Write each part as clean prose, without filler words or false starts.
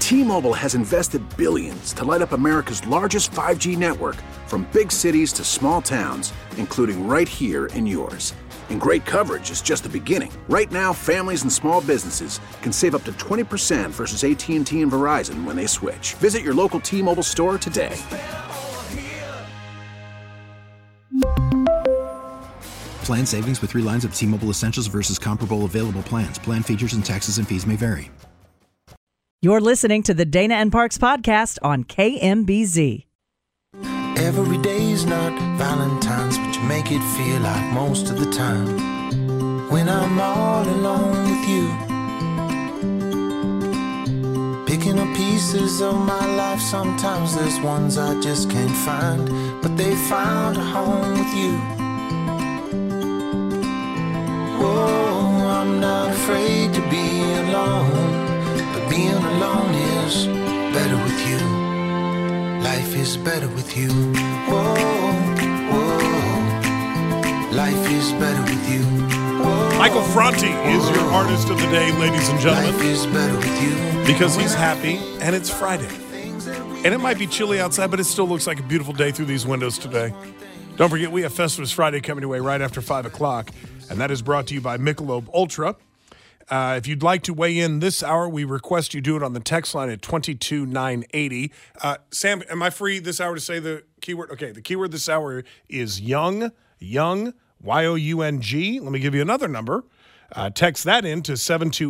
T-Mobile has invested billions to light up America's largest 5G network, from big cities to small towns, including right here in yours. And great coverage is just the beginning. Right now, families and small businesses can save up to 20% versus AT&T and Verizon when they switch. Visit your local T-Mobile store today. Plan savings with 3 lines of T-Mobile Essentials versus comparable available plans. Plan features and taxes and fees may vary. You're listening to the Dana and Parks podcast on KMBZ. Every day's not Valentine's, but you make it feel like most of the time. When I'm all alone with you, picking up pieces of my life, sometimes there's ones I just can't find, but they found a home with you. Oh, I'm not afraid to be alone, but being alone is better with you. Life is better with you. Whoa, whoa. Life is better with you. Whoa, Michael Franti is your artist of the day, ladies and gentlemen. Life is better with you. Because he's happy, and it's Friday. And it might be chilly outside, but it still looks like a beautiful day through these windows today. Don't forget, we have Festivus Friday coming your way right after 5 o'clock, and that is brought to you by Michelob Ultra. If you'd like to weigh in this hour, we request you do it on the text line at 22980. Sam, am I free this hour to say the keyword? Okay, the keyword this hour is young, Y-O-U-N-G. Let me give you another number. Text that in to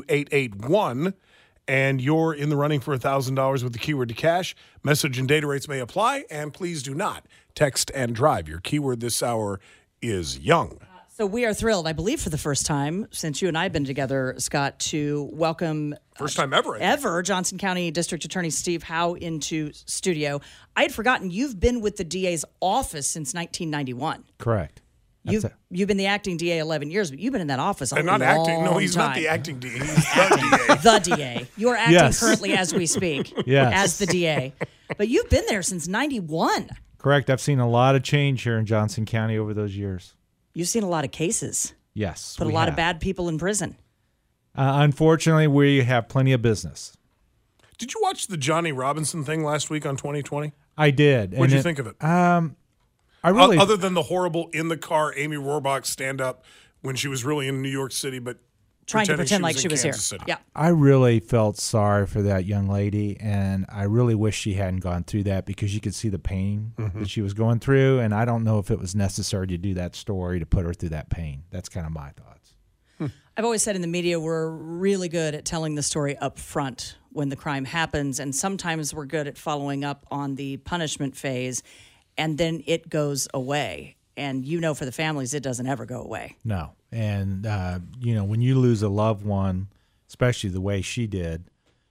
72881, and you're in the running for $1,000 with the keyword to cash. Message and data rates may apply, and please do not text and drive. Your keyword this hour is young. So we are thrilled, I believe for the first time since you and I have been together, Scott, to welcome first time ever Johnson County District Attorney Steve Howe into studio. I had forgotten you've been with the DA's office since 1991. Correct. You've been the acting DA 11 years, but you've been in that office a long not acting. No, he's time. Not the acting DA. He's the DA. The DA. You're acting currently as we speak as the DA. But you've been there since 91. Correct. I've seen a lot of change here in Johnson County over those years. You've seen a lot of cases. Yes. Put a lot of bad people in prison. Unfortunately, we have plenty of business. Did you watch the Johnny Robinson thing last week on 2020? I did. What did you think of it? I really, other than the horrible in the car Amy Rohrbach stand up when she was really in New York City, but trying to pretend like she was here. City. Yeah. I really felt sorry for that young lady, and I really wish she hadn't gone through that because you could see the pain that she was going through, and I don't know if it was necessary to do that story to put her through that pain. That's kind of my thoughts. I've always said in the media we're really good at telling the story up front when the crime happens, and sometimes we're good at following up on the punishment phase, and then it goes away. And for the families, it doesn't ever go away. No. And, when you lose a loved one, especially the way she did,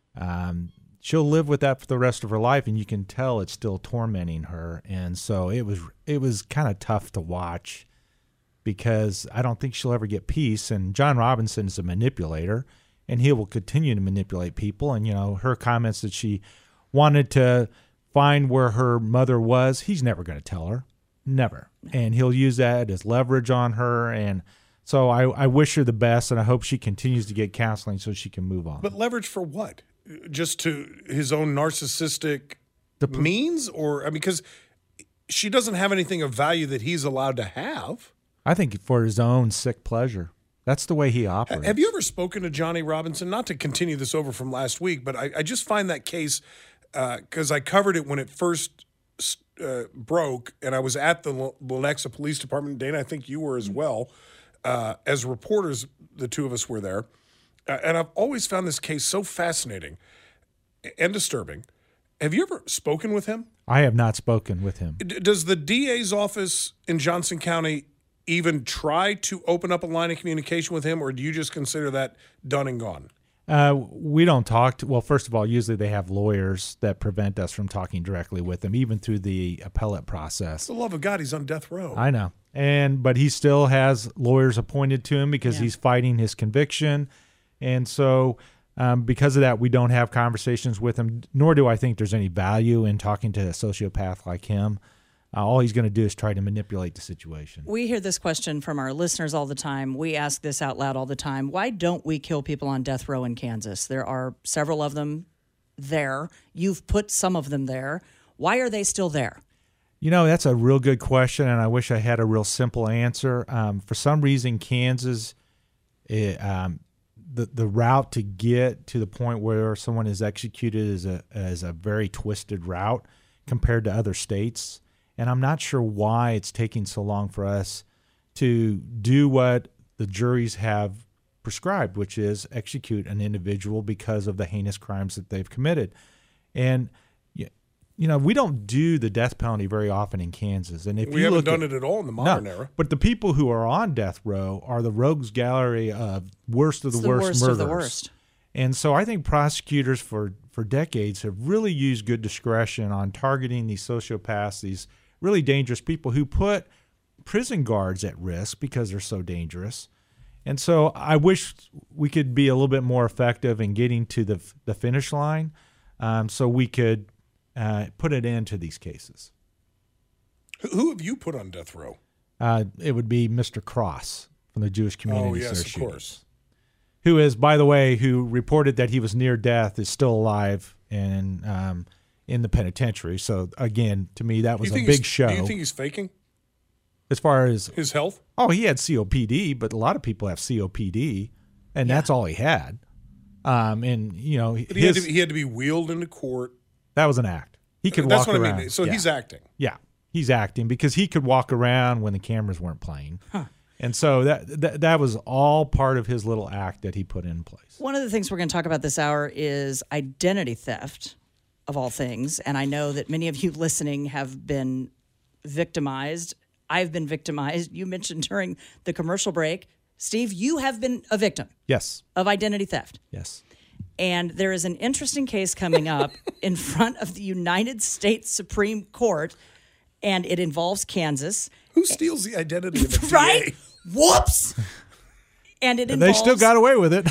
she'll live with that for the rest of her life, and you can tell it's still tormenting her. And so it was kind of tough to watch because I don't think she'll ever get peace. And John Robinson is a manipulator, and he will continue to manipulate people. And, her comments that she wanted to find where her mother was, he's never going to tell her. Never. And he'll use that as leverage on her. And so I wish her the best, and I hope she continues to get counseling so she can move on. But leverage for what? Just to his own narcissistic means? Or, because she doesn't have anything of value that he's allowed to have. I think for his own sick pleasure. That's the way he operates. Have you ever spoken to Johnny Robinson? Not to continue this over from last week, but I just find that case, because I covered it when it first broke, and I was at the Lenexa Police Department. Dana, I think you were as well. As reporters, the two of us were there. And I've always found this case so fascinating and disturbing. Have you ever spoken with him? I have not spoken with him. Does the DA's office in Johnson County even try to open up a line of communication with him, or do you just consider that done and gone? We don't talk well, first of all, usually they have lawyers that prevent us from talking directly with them, even through the appellate process. For the love of God, he's on death row. I know. But he still has lawyers appointed to him because he's fighting his conviction. And so because of that, we don't have conversations with him, nor do I think there's any value in talking to a sociopath like him. All he's going to do is try to manipulate the situation. We hear this question from our listeners all the time. We ask this out loud all the time. Why don't we kill people on death row in Kansas? There are several of them there. You've put some of them there. Why are they still there? You know, that's a real good question, and I wish I had a real simple answer. For some reason, Kansas, the route to get to the point where someone is executed is a very twisted route compared to other states. And I'm not sure why it's taking so long for us to do what the juries have prescribed, which is execute an individual because of the heinous crimes that they've committed. And you know, we don't do the death penalty very often in Kansas. And if we haven't done it at all in the modern era. But the people who are on death row are the rogues gallery of worst of the worst murderers. Of the worst. And so I think prosecutors for decades have really used good discretion on targeting these sociopaths, these really dangerous people who put prison guards at risk because they're so dangerous. And so I wish we could be a little bit more effective in getting to the finish line so we could put an end to these cases. Who have you put on death row? It would be Mr. Cross from the Jewish Community Association. Of course. Who is, by the way, who reported that he was near death, is still alive and in the penitentiary. So, again, to me, that was a big show. Do you think he's faking? As far as his health? Oh, he had COPD, but a lot of people have COPD, and that's all he had. And, you know, but he had to be wheeled into court. That was an act. He could That's walk what around. I mean. So he's acting. Yeah, he's acting because he could walk around when the cameras weren't playing. Huh. And so that was all part of his little act that he put in place. One of the things we're going to talk about this hour is identity theft, of all things. And I know that many of you listening have been victimized. I've been victimized. You mentioned during the commercial break, Steve, you have been a victim. Yes. Of identity theft. Yes. And there is an interesting case coming up in front of the United States Supreme Court, and it involves Kansas. Who steals the identity of a DA? Right? Whoops! And they still got away with it.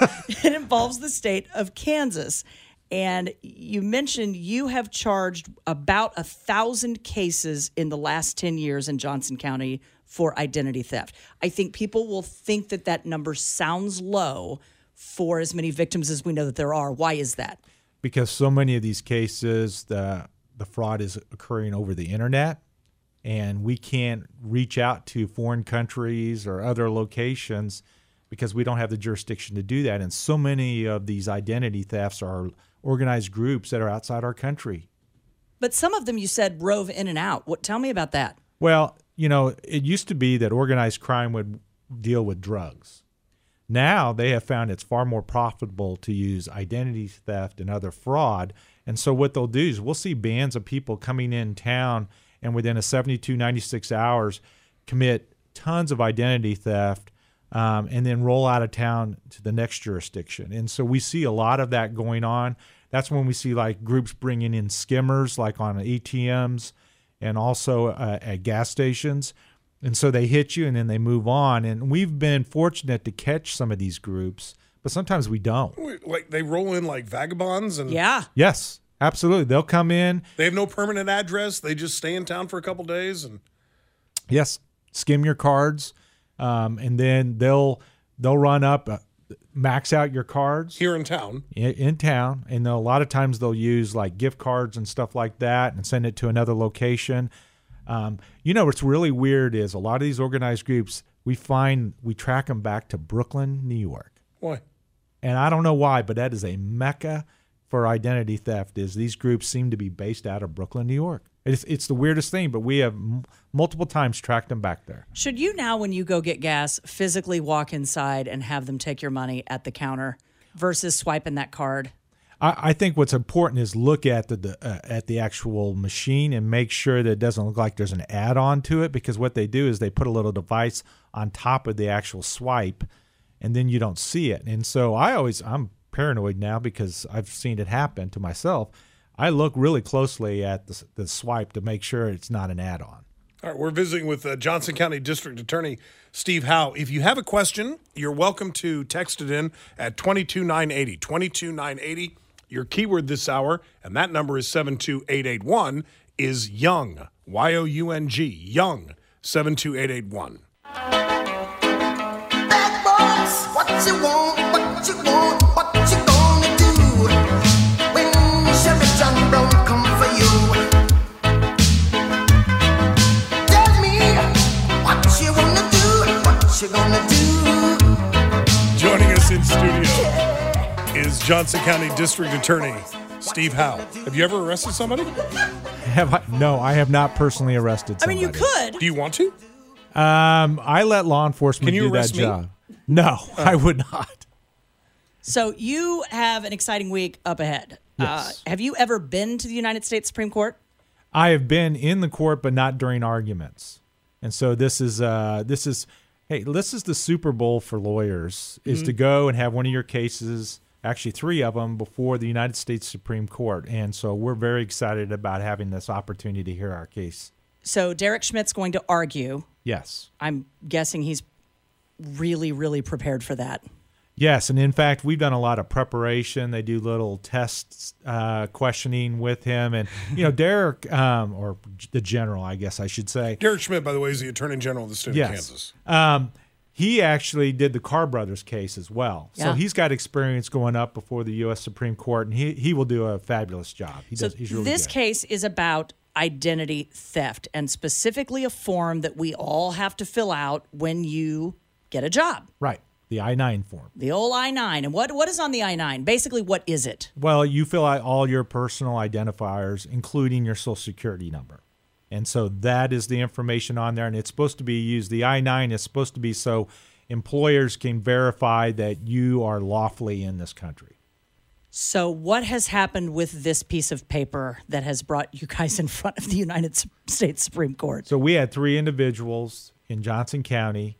It involves the state of Kansas. And you mentioned you have charged about 1,000 cases in the last 10 years in Johnson County for identity theft. I think people will think that number sounds low for as many victims as we know that there are. Why is that? Because so many of these cases, the fraud is occurring over the internet, and we can't reach out to foreign countries or other locations because we don't have the jurisdiction to do that. And so many of these identity thefts are organized groups that are outside our country. But some of them, you said, rove in and out. Tell me about that. Well, you know, it used to be that organized crime would deal with drugs. Now they have found it's far more profitable to use identity theft and other fraud. And so what they'll do is we'll see bands of people coming in town and within a 72, 96 hours commit tons of identity theft and then roll out of town to the next jurisdiction. And so we see a lot of that going on. That's when we see like groups bringing in skimmers like on ATMs and also at gas stations. And so they hit you and then they move on. And we've been fortunate to catch some of these groups, but sometimes we don't. Like they roll in like vagabonds? And yeah. Yes, absolutely. They'll come in. They have no permanent address. They just stay in town for a couple days. And yes, skim your cards. And then they'll run up, max out your cards. Here in town. In town. And a lot of times they'll use like gift cards and stuff like that and send it to another location. You know, what's really weird is a lot of these organized groups, we track them back to Brooklyn, New York. Why? And I don't know why, but that is a mecca for identity theft is these groups seem to be based out of Brooklyn, New York. It's the weirdest thing, but we have multiple times tracked them back there. Should you now, when you go get gas, physically walk inside and have them take your money at the counter versus swiping that card? I think what's important is look at the actual machine and make sure that it doesn't look like there's an add-on to it, because what they do is they put a little device on top of the actual swipe, and then you don't see it. And so I'm paranoid now because I've seen it happen to myself. I look really closely at the swipe to make sure it's not an add-on. All right, we're visiting with Johnson County District Attorney Steve Howe. If you have a question, you're welcome to text it in at 22980. 22980. Your keyword this hour, and that number is 72881, is Young. Y-O-U-N-G. Young. 72881. Bad boys, what you want, what you want, what you gonna do when Johnson County District Attorney Steve Howe. Have you ever arrested somebody? No, I have not personally arrested somebody. I mean, you could. Do you want to? I let law enforcement Can you do that arrest me? job. No, I would not. So you have an exciting week up ahead. Yes. Have you ever been to the United States Supreme Court? I have been in the court, but not during arguments. And so this is the Super Bowl for lawyers, is to go and have one of your cases, actually 3 of them, before the United States Supreme Court. And so we're very excited about having this opportunity to hear our case. So Derek Schmidt's going to argue. Yes. I'm guessing he's really, really prepared for that. Yes, and in fact, we've done a lot of preparation. They do little tests, questioning with him. And, Derek, or the general, I guess I should say. Derek Schmidt, by the way, is the Attorney General of the state of Kansas. He actually did the Carr Brothers case as well. Yeah. So he's got experience going up before the U.S. Supreme Court, and he will do a fabulous job. He's really this good. case is about identity theft, and specifically a form that we all have to fill out when you get a job. Right, the I-9 form. The old I-9. And what is on the I-9? Basically, what is it? Well, you fill out all your personal identifiers, including your Social Security number. And so that is the information on there, and it's supposed to be used. The I-9 is supposed to be so employers can verify that you are lawfully in this country. So what has happened with this piece of paper that has brought you guys in front of the United States Supreme Court? So we had 3 individuals in Johnson County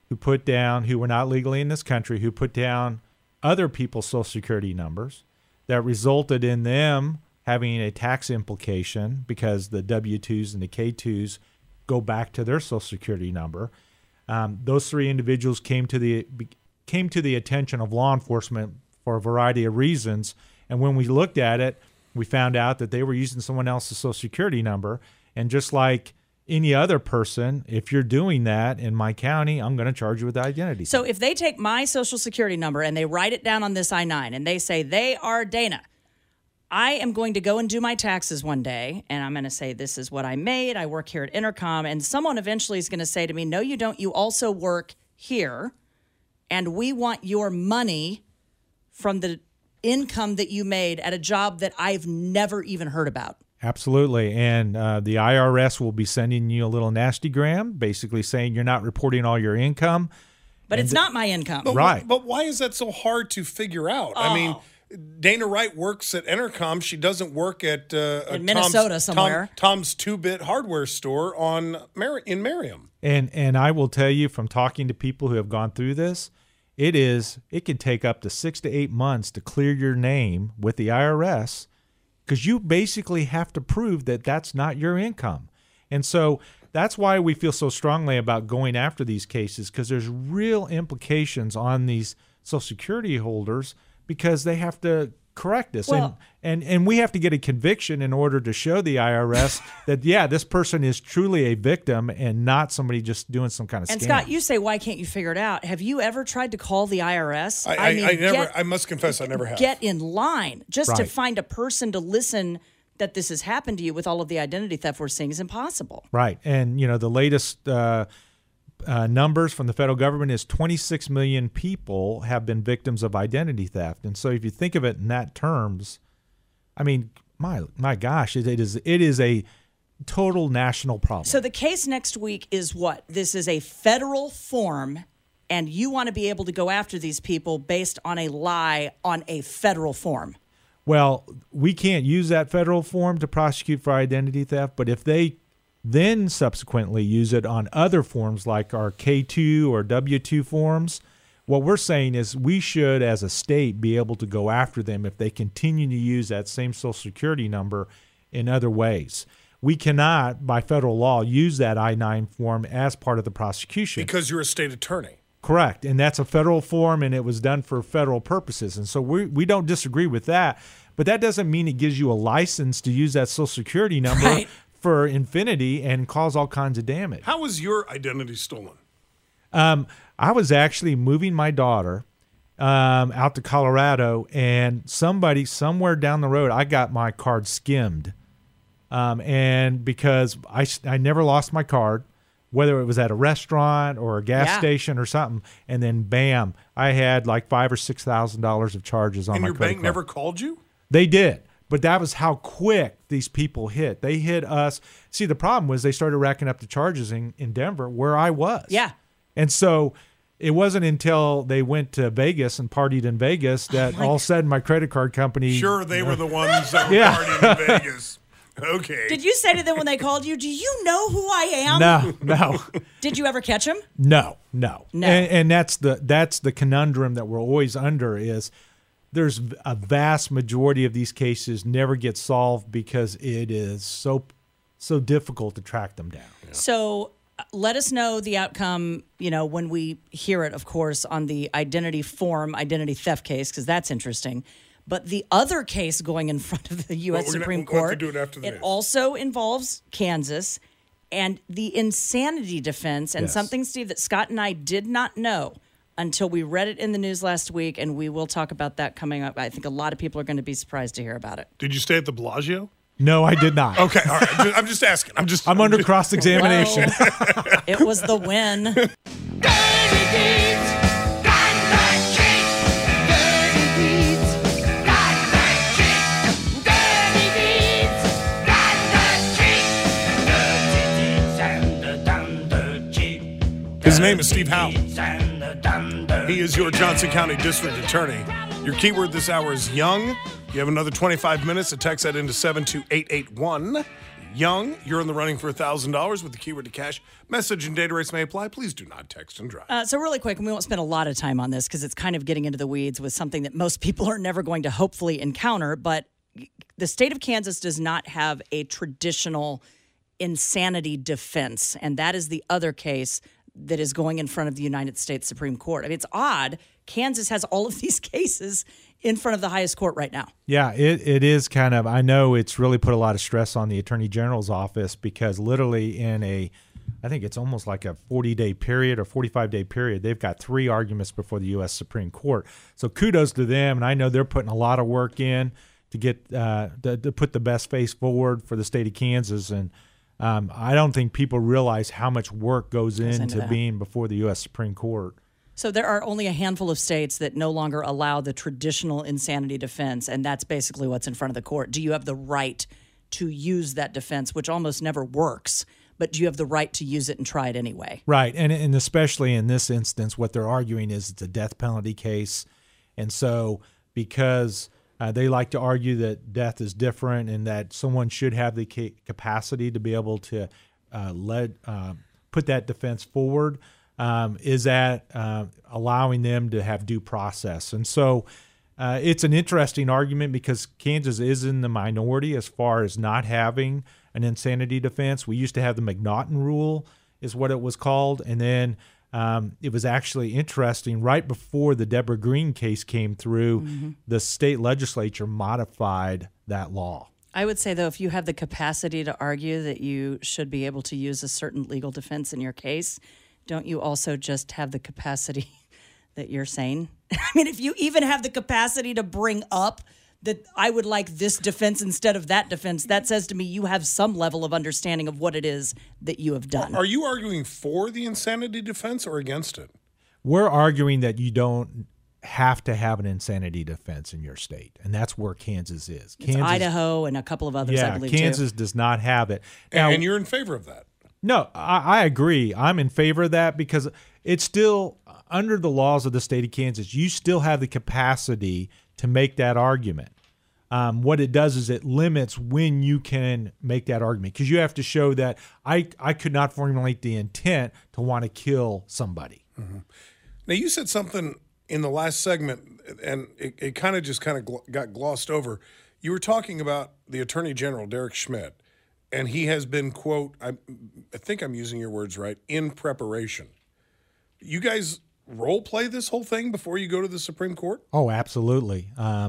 who were not legally in this country, who put down other people's Social Security numbers that resulted in them having a tax implication because the W-2s and the K-2s go back to their Social Security number. Those 3 individuals came to the attention of law enforcement for a variety of reasons. And when we looked at it, we found out that they were using someone else's Social Security number. And just like any other person, if you're doing that in my county, I'm going to charge you with identity. So if they take my Social Security number and they write it down on this I-9 and they say they are Dana, I am going to go and do my taxes one day, and I'm going to say, this is what I made. I work here at Intercom. And someone eventually is going to say to me, no, you don't. You also work here, and we want your money from the income that you made at a job that I've never even heard about. Absolutely. And the IRS will be sending you a little nastygram, basically saying you're not reporting all your income. But it's not my income. Right. But why is that so hard to figure out? I mean, Dana Wright works at Intercom. She doesn't work at in Minnesota somewhere. Tom's 2-bit hardware store in Merriam. And I will tell you from talking to people who have gone through this, it can take up to 6 to 8 months to clear your name with the IRS because you basically have to prove that that's not your income. And so that's why we feel so strongly about going after these cases, because there's real implications on these Social Security holders because they have to correct this. Well, and we have to get a conviction in order to show the IRS that, yeah, this person is truly a victim and not somebody just doing some kind of scam. And Scott, you say, why can't you figure it out? Have you ever tried to call the IRS? I must confess I never have. Get in line just to Right. find a person to listen that this has happened to you with all of the identity theft we're seeing is impossible. Right. And, the latest numbers from the federal government is 26 million people have been victims of identity theft. And so if you think of it in that terms, I mean, my gosh, it is a total national problem. So the case next week is what? This is a federal form, and you want to be able to go after these people based on a lie on a federal form. Well, we can't use that federal form to prosecute for identity theft, but if they then subsequently use it on other forms like our K-2 or W-2 forms, what we're saying is we should, as a state, be able to go after them if they continue to use that same Social Security number in other ways. We cannot, by federal law, use that I-9 form as part of the prosecution. Because you're a state attorney. Correct. And that's a federal form, and it was done for federal purposes. And so we don't disagree with that. But that doesn't mean it gives you a license to use that Social Security number Right. for infinity and cause all kinds of damage. How was your identity stolen? I was actually moving my daughter out to Colorado, and somebody somewhere down the road, I got my card skimmed. And because I never lost my card, whether it was at a restaurant or a gas station or something, and then bam, I had like $5,000 or $6,000 of charges on my credit card. And your bank never called you? They did, but that was how quick these people hit. They hit us. See, the problem was they started racking up the charges in Denver where I was. Yeah. And so it wasn't until they went to Vegas and partied in Vegas that all of a sudden my credit card company. Sure, they were the ones that were partying in Vegas. Okay. Did you say to them when they called you, do you know who I am? No. Did you ever catch him? No. And that's the conundrum that we're always under is there's a vast majority of these cases never get solved because it is so difficult to track them down. Yeah. So let us know the outcome, when we hear it, of course, on the identity theft case, because that's interesting. But the other case going in front of the U.S. Supreme Court, we'll have to do it after it also involves Kansas and the insanity defense, and something, Steve, that Scott and I did not know until we read it in the news last week, and we will talk about that coming up. I think a lot of people are going to be surprised to hear about it. Did you stay at the Bellagio? No, I did not. Okay, all right. I'm just asking. I'm under cross-examination. Well, it was the win. His name is Steve Howell. He is your Johnson County District Attorney. Your keyword this hour is young. You have another 25 minutes to text that into 72881. Young, you're in the running for $1,000 with the keyword to cash. Message and data rates may apply. Please do not text and drive. So really quick, and we won't spend a lot of time on this because it's kind of getting into the weeds with something that most people are never going to hopefully encounter, but the state of Kansas does not have a traditional insanity defense, and that is the other case that is going in front of the United States Supreme Court. I mean, it's odd. Kansas has all of these cases in front of the highest court right now. Yeah, it is kind of, I know it's really put a lot of stress on the Attorney General's office because literally in I think it's almost like a 40-day period or 45-day period, they've got 3 arguments before the U.S. Supreme Court. So kudos to them, and I know they're putting a lot of work in to get to put the best face forward for the state of Kansas, and I don't think people realize how much work goes into being before the U.S. Supreme Court. So there are only a handful of states that no longer allow the traditional insanity defense, and that's basically what's in front of the court. Do you have the right to use that defense, which almost never works, but do you have the right to use it and try it anyway? Right, and especially in this instance, what they're arguing is it's a death penalty case, and so because they like to argue that death is different and that someone should have the capacity to be able to put that defense forward, is that allowing them to have due process. And so it's an interesting argument because Kansas is in the minority as far as not having an insanity defense. We used to have the McNaughton rule is what it was called, and then it was actually interesting. Right before the Deborah Green case came through, the state legislature modified that law. I would say, though, if you have the capacity to argue that you should be able to use a certain legal defense in your case, don't you also just have the capacity that you're saying? I mean, if you even have the capacity to bring up that I would like this defense instead of that defense, that says to me you have some level of understanding of what it is that you have done. Are you arguing for the insanity defense or against it? We're arguing that you don't have to have an insanity defense in your state, and that's where Kansas is. It's Idaho and a couple of others, I believe, Kansas does not have it. Now, and you're in favor of that? No, I agree. I'm in favor of that because it's still, under the laws of the state of Kansas, you still have the capacity to make that argument. What it does is it limits when you can make that argument because you have to show that I could not formulate the intent to want to kill somebody. Mm-hmm. Now, you said something in the last segment, and it kind of got glossed over. You were talking about the Attorney General, Derek Schmidt, and he has been, quote, I think I'm using your words right, in preparation. You guys role play this whole thing before you go to the Supreme Court? Oh, absolutely.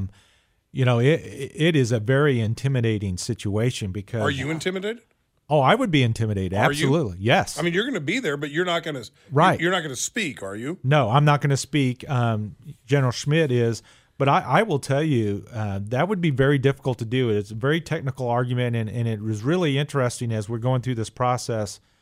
It is a very intimidating situation because. Are you intimidated? Oh, I would be intimidated. Absolutely. Yes. I mean, you're going to be there, but you're not going to. Right. You're not going to speak, are you? No, I'm not going to speak. General Schmidt is. But I will tell you, that would be very difficult to do. It's a very technical argument, and it was really interesting as we're going through this process.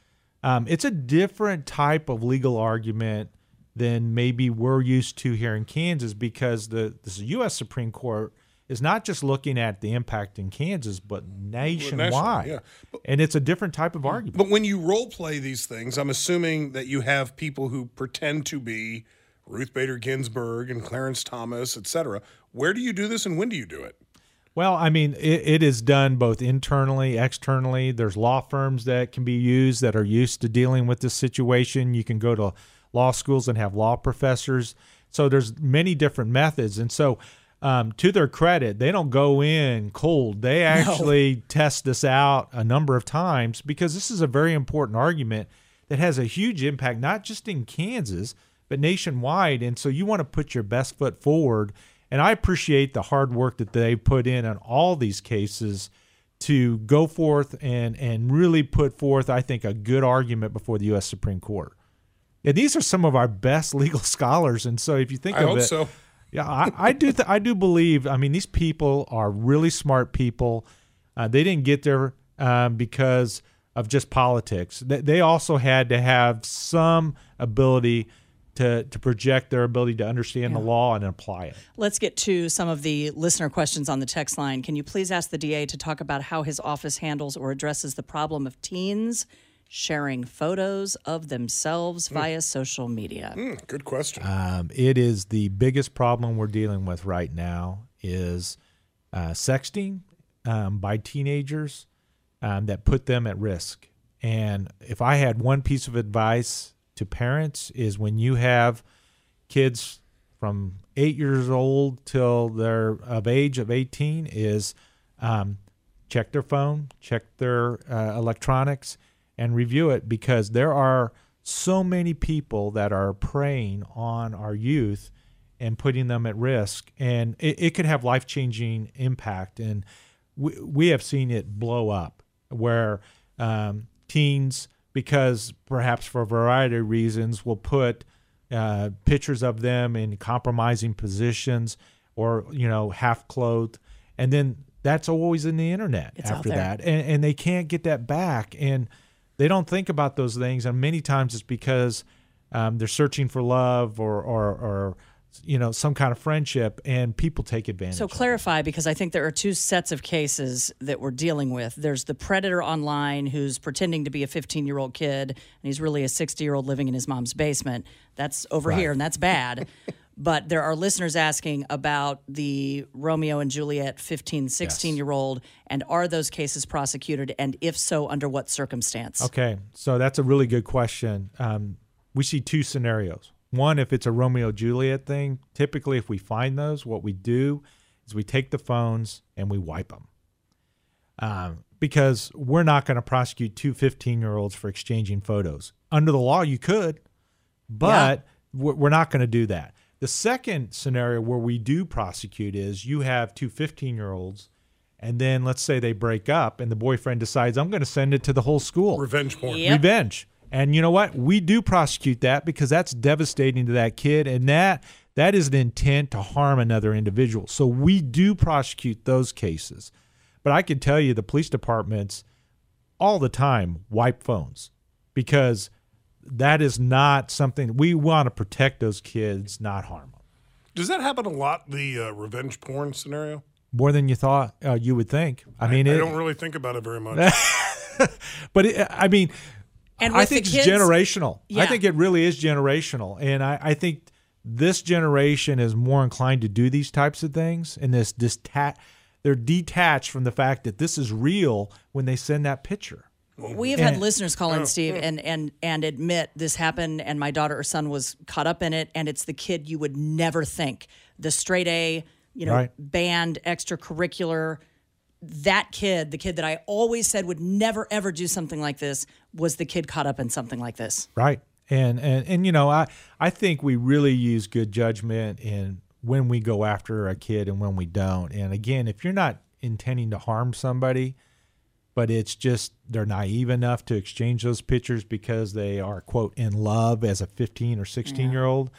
It's a different type of legal argument than maybe we're used to here in Kansas, because the U.S. Supreme Court is not just looking at the impact in Kansas, but nationwide. Yeah. And it's a different type of argument. But when you role play these things, I'm assuming that you have people who pretend to be Ruth Bader Ginsburg and Clarence Thomas, et cetera. Where do you do this and when do you do it? Well, I mean, it is done both internally, externally. There's law firms that can be used that are used to dealing with this situation. You can go to law schools and have law professors. So there's many different methods. And so to their credit, they don't go in cold. They actually test this out a number of times, because this is a very important argument that has a huge impact, not just in Kansas, but nationwide. And so you want to put your best foot forward. And I appreciate the hard work that they put in on all these cases to go forth and really put forth, I think, a good argument before the U.S. Supreme Court. Yeah, these are some of our best legal scholars. And so if you think I of hope it, so. yeah, I do believe, I mean, these people are really smart people. They didn't get there because of just politics. They also had to have some ability to project their ability to understand the law and apply it. Let's get to some of the listener questions on the text line. Can you please ask the DA to talk about how his office handles or addresses the problem of teens sharing photos of themselves via social media? Good question. It is the biggest problem we're dealing with right now is sexting by teenagers that put them at risk. And if I had one piece of advice to parents, is when you have kids from 8 years old till they're of age of 18, is check their phone, check their electronics, and review it, because there are so many people that are preying on our youth and putting them at risk, and it could have life-changing impact. And we have seen it blow up where teens, because perhaps for a variety of reasons, will put pictures of them in compromising positions or, half-clothed, and then that's always in the internet after that, and they can't get that back. And they don't think about those things, and many times it's because they're searching for love or some kind of friendship, and people take advantage. So clarify, because I think there are two sets of cases that we're dealing with. There's the predator online who's pretending to be a 15-year-old kid, and he's really a 60-year-old living in his mom's basement. That's over here, and that's bad. But there are listeners asking about the Romeo and Juliet 15, 16-year-old, and are those cases prosecuted, and if so, under what circumstance? Okay, so that's a really good question. We see two scenarios. One, if it's a Romeo-Juliet thing, typically if we find those, what we do is we take the phones and we wipe them. Because we're not going to prosecute two 15-year-olds for exchanging photos. Under the law, you could, but we're not going to do that. The second scenario where we do prosecute is you have two 15-year-olds, and then let's say they break up and the boyfriend decides, I'm going to send it to the whole school. Revenge porn. Yep. Revenge. And you know what? We do prosecute that because that's devastating to that kid, and that is an intent to harm another individual. So we do prosecute those cases. But I can tell you the police departments all the time wipe phones, because that is not something we want to protect those kids, not harm them. Does that happen a lot, the revenge porn scenario? More than you thought you would think. I don't really think about it very much. But And I think it's generational. Yeah. I think it really is generational. And I think this generation is more inclined to do these types of things. And they're detached from the fact that this is real when they send that picture. We have had listeners call in, Steve, and admit this happened, and my daughter or son was caught up in it, and it's the kid you would never think. The straight A, band, extracurricular. That kid, the kid that I always said would never, ever do something like this, was the kid caught up in something like this. Right. And I think we really use good judgment in when we go after a kid and when we don't. And again, if you're not intending to harm somebody, but it's just they're naive enough to exchange those pictures because they are, quote, in love as a 15 or 16-year-old,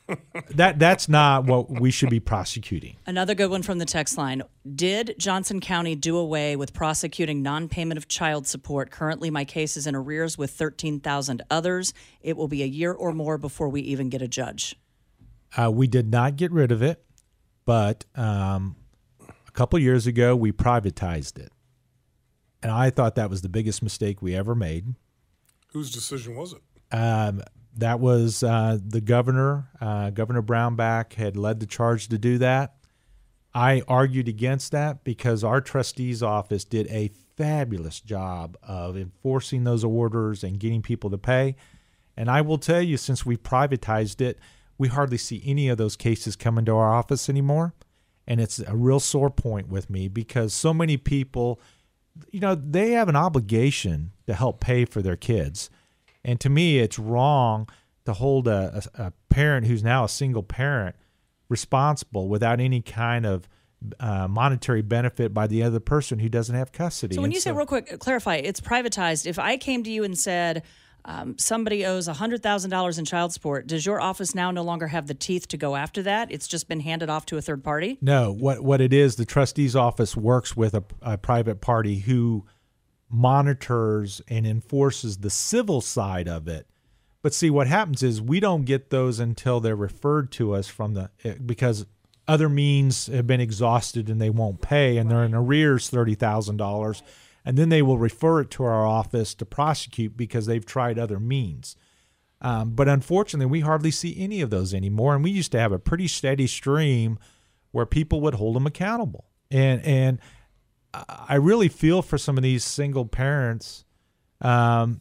That's not what we should be prosecuting. Another good one from the text line. Did Johnson County do away with prosecuting non-payment of child support? Currently, my case is in arrears with 13,000 others. It will be a year or more before we even get a judge. We did not get rid of it, but a couple years ago, we privatized it. And I thought that was the biggest mistake we ever made. Whose decision was it? That was the governor. Governor Brownback had led the charge to do that. I argued against that because our trustee's office did a fabulous job of enforcing those orders and getting people to pay. And I will tell you, since we privatized it, we hardly see any of those cases come into our office anymore. And it's a real sore point with me because so many people, they have an obligation to help pay for their kids. And to me, it's wrong to hold a parent who's now a single parent responsible without any kind of monetary benefit by the other person who doesn't have custody. So when you say real quick, clarify, it's privatized. If I came to you and said somebody owes $100,000 in child support, does your office now no longer have the teeth to go after that? It's just been handed off to a third party? No. What it is, the trustee's office works with a private party who monitors and enforces the civil side of it. But see, what happens is we don't get those until they're referred to us because other means have been exhausted and they won't pay, and they're in arrears $30,000, and then they will refer it to our office to prosecute because they've tried other means. But unfortunately, we hardly see any of those anymore, and we used to have a pretty steady stream where people would hold them accountable. And I really feel for some of these single parents, and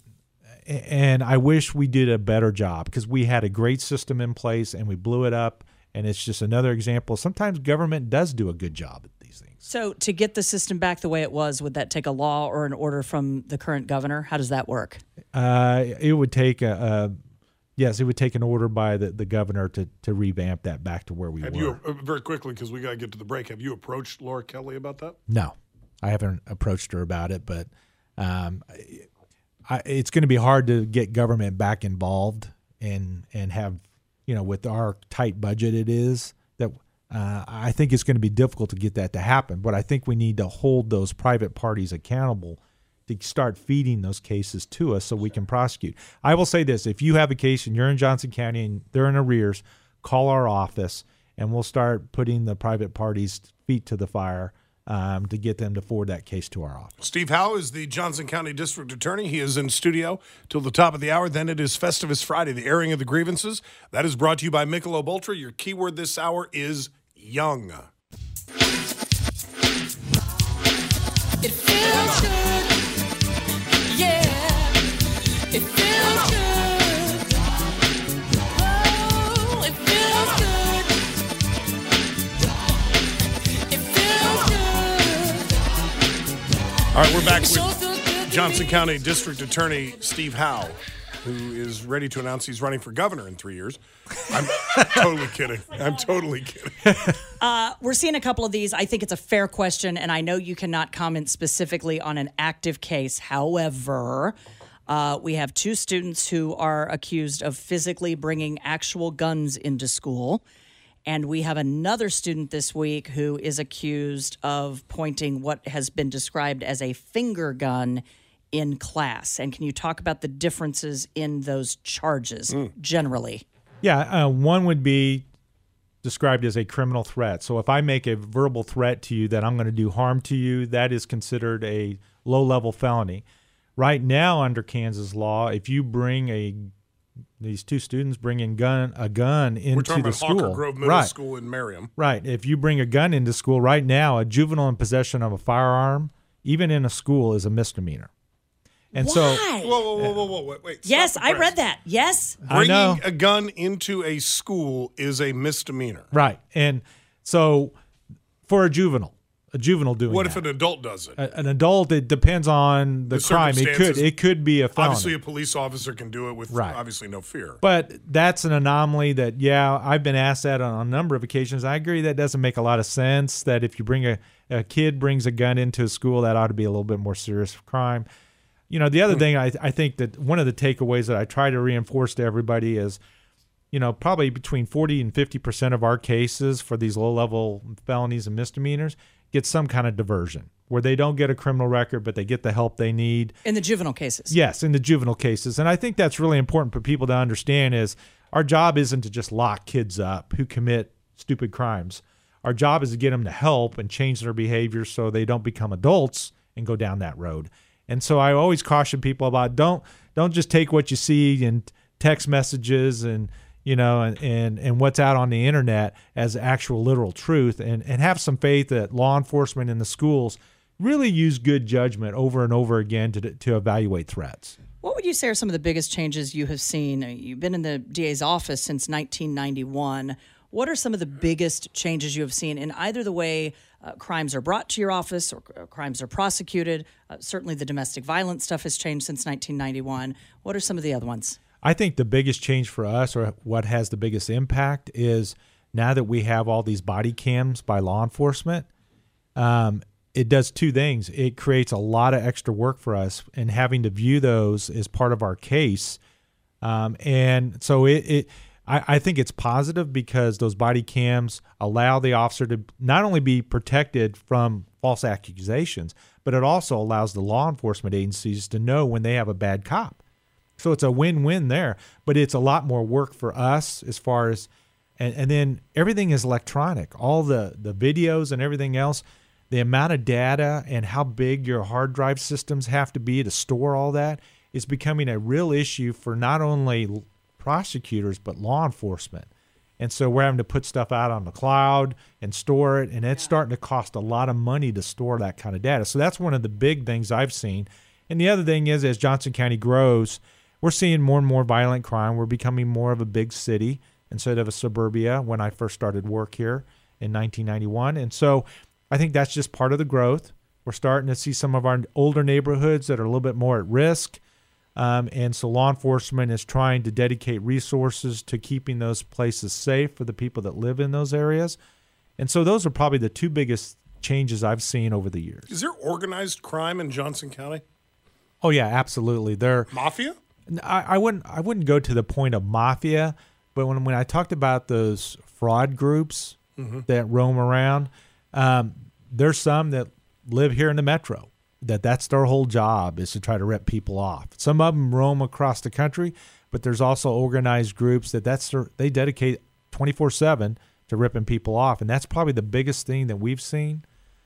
I wish we did a better job because we had a great system in place and we blew it up, and it's just another example. Sometimes government does do a good job at these things. So to get the system back the way it was, would that take a law or an order from the current governor? How does that work? It would take it would take an order by the governor to revamp that back to where we were. You, very quickly, because we got to get to the break, have you approached Laura Kelly about that? No. I haven't approached her about it, but it's going to be hard to get government back involved and have, with our tight budget it is, that I think it's going to be difficult to get that to happen. But I think we need to hold those private parties accountable to start feeding those cases to us so we can prosecute. I will say this, if you have a case and you're in Johnson County and they're in arrears, call our office and we'll start putting the private parties' feet to the fire to get them to forward that case to our office. Steve Howe is the Johnson County District Attorney. He is in studio till the top of the hour. Then it is Festivus Friday, the airing of the grievances. That is brought to you by Michelob Ultra. Your keyword this hour is young. It feels good. Yeah. It feels good. Oh, it feels good. It feels good. All right, we're back with Johnson County District Attorney Steve Howe, who is ready to announce he's running for governor in 3 years. I'm totally kidding. I'm totally kidding. We're seeing a couple of these. I think it's a fair question, and I know you cannot comment specifically on an active case. However, we have 2 students who are accused of physically bringing actual guns into school. And we have another student this week who is accused of pointing what has been described as a finger gun in class. And can you talk about the differences in those charges generally? Yeah, one would be described as a criminal threat. So if I make a verbal threat to you that I'm going to do harm to you, that is considered a low-level felony. Right now, under Kansas law, if you bring these 2 students bring in a gun into the school. We're talking about Hawker Grove Middle School in Merriam. Right. If you bring a gun into school right now, a juvenile in possession of a firearm, even in a school, is a misdemeanor. And Why? so, Whoa, wait. Yes, I read that. Yes. Bringing a gun into a school is a misdemeanor. Right. And so for a juvenile doing What that. if an adult does it? An adult, it depends on the crime. It could be a felony. Obviously, a police officer can do it with obviously no fear. But that's an anomaly that, I've been asked that on a number of occasions. I agree that doesn't make a lot of sense, that if you bring a kid brings a gun into a school, that ought to be a little bit more serious crime. The other thing I think that one of the takeaways that I try to reinforce to everybody is probably between 40 and 50% of our cases for these low-level felonies and misdemeanors get some kind of diversion where they don't get a criminal record, but they get the help they need. In the juvenile cases. Yes, in the juvenile cases. And I think that's really important for people to understand is our job isn't to just lock kids up who commit stupid crimes. Our job is to get them to help and change their behavior so they don't become adults and go down that road. And so I always caution people about don't just take what you see in text messages and and what's out on the internet as actual literal truth, and have some faith that law enforcement in the schools really use good judgment over and over again to evaluate threats. What would you say are some of the biggest changes you have seen? You've been in the DA's office since 1991. What are some of the biggest changes you have seen in either the way crimes are brought to your office or crimes are prosecuted? Certainly the domestic violence stuff has changed since 1991. What are some of the other ones? I think the biggest change for us, or what has the biggest impact, is now that we have all these body cams by law enforcement, it does two things. It creates a lot of extra work for us, and having to view those is part of our case. And so I think it's positive because those body cams allow the officer to not only be protected from false accusations, but it also allows the law enforcement agencies to know when they have a bad cop. So it's a win-win there, but it's a lot more work for us as far as, and then everything is electronic. All the videos and everything else, the amount of data and how big your hard drive systems have to be to store all that is becoming a real issue for not only prosecutors, but law enforcement. And so we're having to put stuff out on the cloud and store it, and it's starting to cost a lot of money to store that kind of data. So that's one of the big things I've seen. And the other thing is, as Johnson County grows, we're seeing more and more violent crime. We're becoming more of a big city instead of a suburbia when I first started work here in 1991. And so I think that's just part of the growth. We're starting to see some of our older neighborhoods that are a little bit more at risk. And so law enforcement is trying to dedicate resources to keeping those places safe for the people that live in those areas. And so those are probably the two biggest changes I've seen over the years. Is there organized crime in Johnson County? Oh, yeah, absolutely. Mafia? I wouldn't go to the point of mafia, but when I talked about those fraud groups that roam around, there's some that live here in the metro. That's their whole job is to try to rip people off. Some of them roam across the country, but there's also organized groups they dedicate 24/7 to ripping people off, and that's probably the biggest thing that we've seen.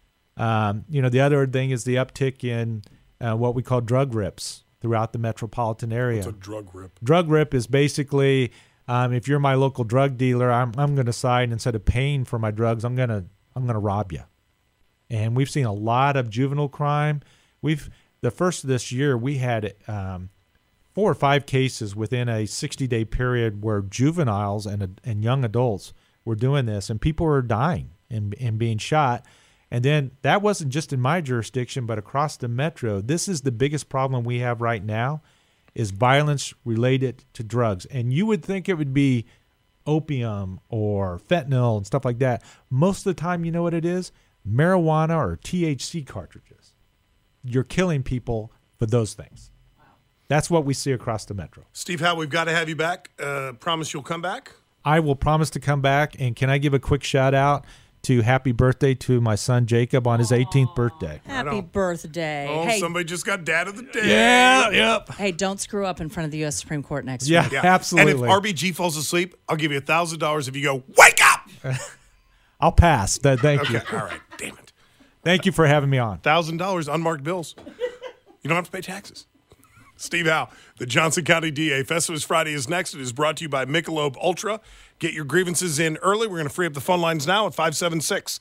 The other thing is the uptick in what we call drug rips throughout the metropolitan area. What's a drug rip? Drug rip is basically if you're my local drug dealer, I'm going to decide instead of paying for my drugs, I'm going to rob you. And we've seen a lot of juvenile crime. The first of this year, we had 4 or 5 cases within a 60-day period where juveniles and young adults were doing this, and people were dying and being shot. And then that wasn't just in my jurisdiction, but across the metro. This is the biggest problem we have right now is violence related to drugs. And you would think it would be opium or fentanyl and stuff like that. Most of the time, you know what it is? Marijuana or THC cartridges. You're killing people for those things. Wow. That's what we see across the metro. Steve Howe, we've got to have you back. Promise you'll come back? I will promise to come back. And can I give a quick shout out to happy birthday to my son Jacob on his 18th birthday. Happy birthday. Oh, hey, somebody just got Dad of the Day. Yeah, yep. Hey, don't screw up in front of the U.S. Supreme Court next Yeah, week. Yeah, absolutely. And if RBG falls asleep, I'll give you $1,000 if you go, wake up! I'll pass. Thank you. Okay, all right, damn it. Thank you for having me on. $1,000 unmarked bills. You don't have to pay taxes. Steve Howe, the Johnson County DA. Festivus Friday is next. It is brought to you by Michelob Ultra. Get your grievances in early. We're going to free up the phone lines now at 576-7798.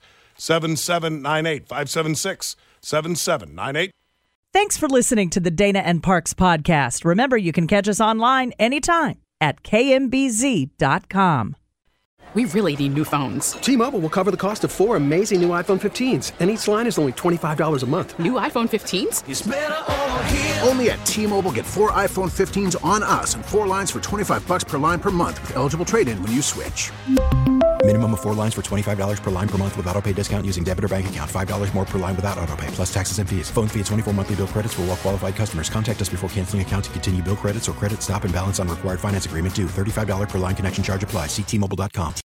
576-7798. Thanks for listening to the Dana and Parks podcast. Remember, you can catch us online anytime at kmbz.com. We really need new phones. T-Mobile will cover the cost of 4 amazing new iPhone 15s, and each line is only $25 a month. New iPhone 15s? It's better over here. Only at T-Mobile, get 4 iPhone 15s on us and 4 lines for $25 per line per month with eligible trade-in when you switch. Minimum of 4 lines for $25 per line per month with autopay discount using debit or bank account. $5 more per line without autopay, plus taxes and fees. Phone fee at 24 monthly bill credits for well-qualified customers. Contact us before canceling account to continue bill credits or credit stop and balance on required finance agreement due. $35 per line connection charge applies. See T-Mobile.com.